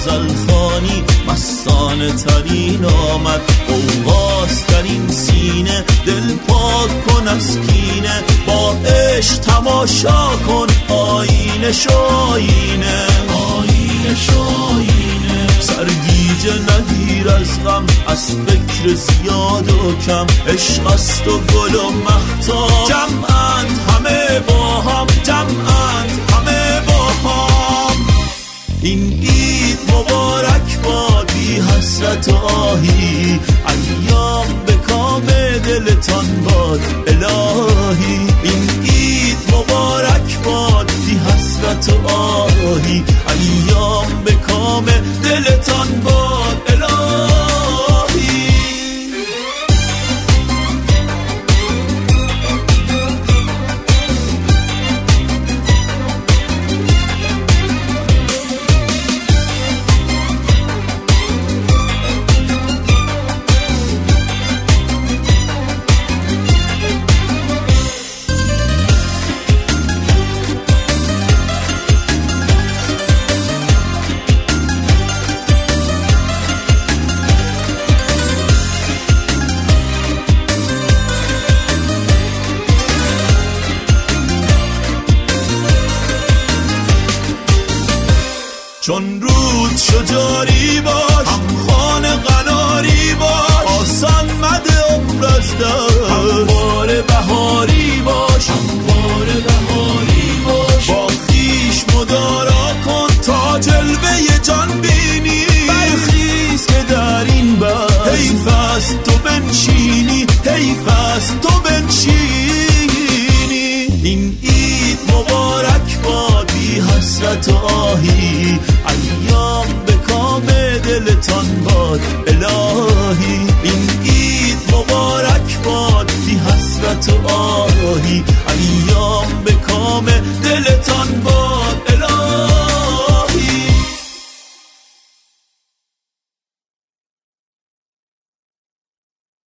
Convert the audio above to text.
غزلخوانی مستانه ترین آمد. اوغاست در این سینه دل پاک کن از کینه، با عشق تماشا کن آینه شاینه، آینه شاینه. سرگیجه نگیر از غم، از فکر زیاد و کم، عشق است و گل و مهتاب جمعند همه با هم، جمعند همه با هم. این عید مبارک باد بی حسرت و آهی، ایام به کام دلتان باد الهی. این عید مبارک باد بی حسرت و آهی، ایام به کام دلتان باد الهی. چون رود شجاری باش، همخوان قناری باش، آسان مده عمر از دست، همواره بهاری باش، همواره بهاری باش. با خویش مدارا کن تا جلوه جان بینی، برخیز که در این بس حیف است تو بنشینی، حیف است تو بنشینی. این عید مبارک باد بی حسرت و آهی، ایام به کام دلتان باد الهی. این عید مبارک باد بی حسرت و آهی، ایام به کام دلتان باد